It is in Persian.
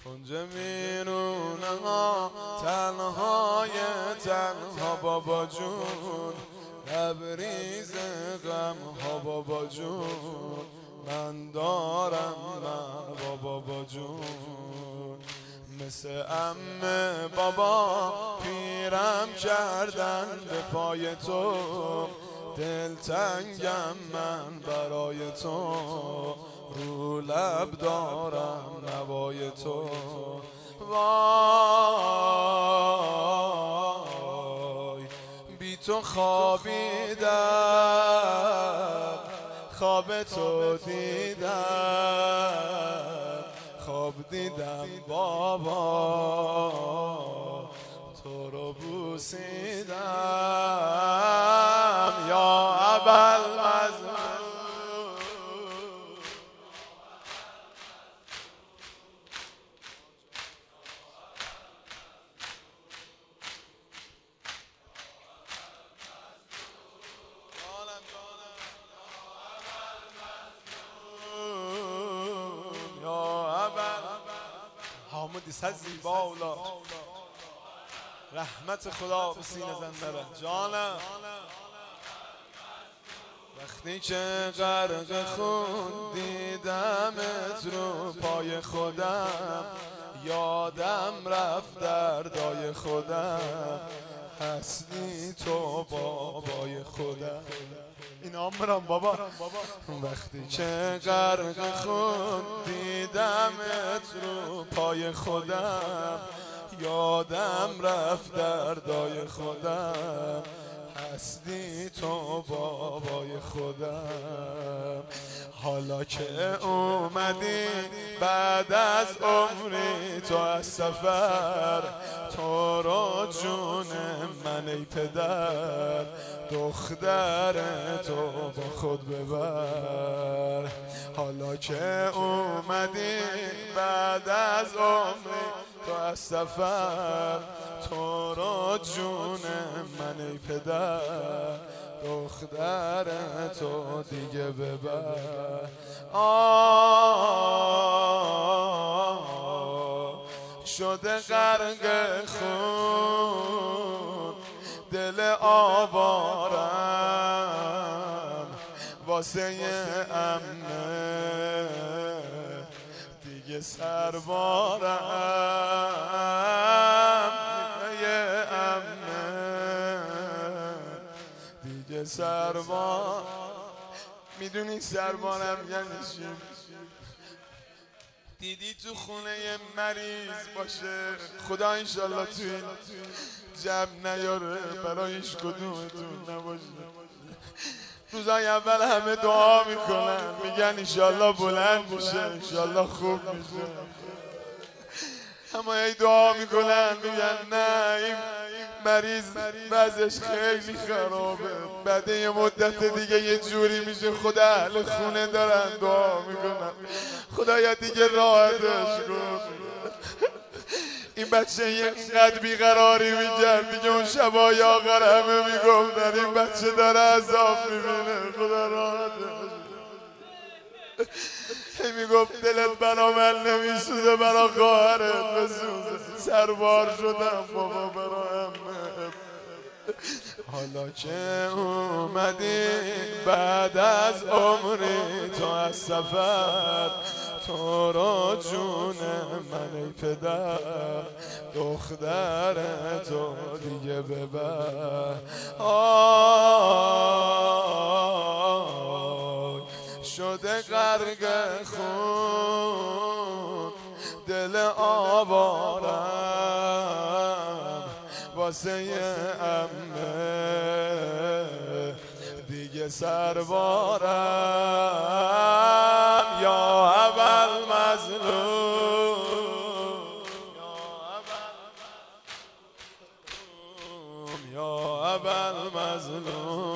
اونجا میرونه ها تنها بابا جون، لبریز غم ها بابا جون، من دارم من بابا جون. مثل عمه بابا پیرم کردن به پای تو، دلتنگم من برای تو، رو لب دارم نوای تو. وای بی تو خوابیدم، خواب تو دیدم، خواب دیدم بابا تو رو بوسیدم یا ابوالمظلوم. حامد صد زیبالا رحمت خدا به سینه زنده جانم. وقتی که غرق خون دیدمت رو پای خودم، یادم رفت دردای خودم، هستی تو بابای خودم. این عمرم بابا. وقتی که غرق خون دیدمت رو پای خودم، یادم رفت دردای خودم، هستی تو بابای خودم. حالا که اومدی بعد از عمری تو از سفر، تو رو جون من ای پدر، دختر تو با خود ببر. حالا که اومدی بعد از عمری تو از سفر، تو رو جون من ای پدر، دختر تو دیگه ببر. شده غرق خون دل آوارم، واسه عمه دیگه سربارم، یه عمه دیگه سربار. میدونی سربارم یعنی چی؟ دیدی تو خونه یه مریض باشه، خدا انشالله تو این جمع نیاره برای هیچ کدومتون نباشه. روزای اول همه دعا میکنن، میگن انشالله بلند میشه، انشالله خوب میشه. اما ای دعا میکنن میگن نه این مریض وضعش خیلی خرابه، بعد یه مدت دیگه یه جوری میشه. خدا اهل خونه دارن دعا میکنن خدایا دیگه راحتش کن. این بچه اینقدر بیقراری میکرد دیگه، اون شبای آخر همه میگفتن این بچه داره عذاب میبینه، خدا راحتش. هی میگفت دلت برا من نمیسوزه برا خواهرت بسوزه، سربار شدم بابا برا همه. حالا که اومدی بعد از عمری تو از سفر، تو رو جون من ای پدر، دختر تو دیگه ببر. شده غرق خون دل آوارم، واسه عمه دیگه سربارم، یا ابوالمظلوم، یا ابوالمظلوم.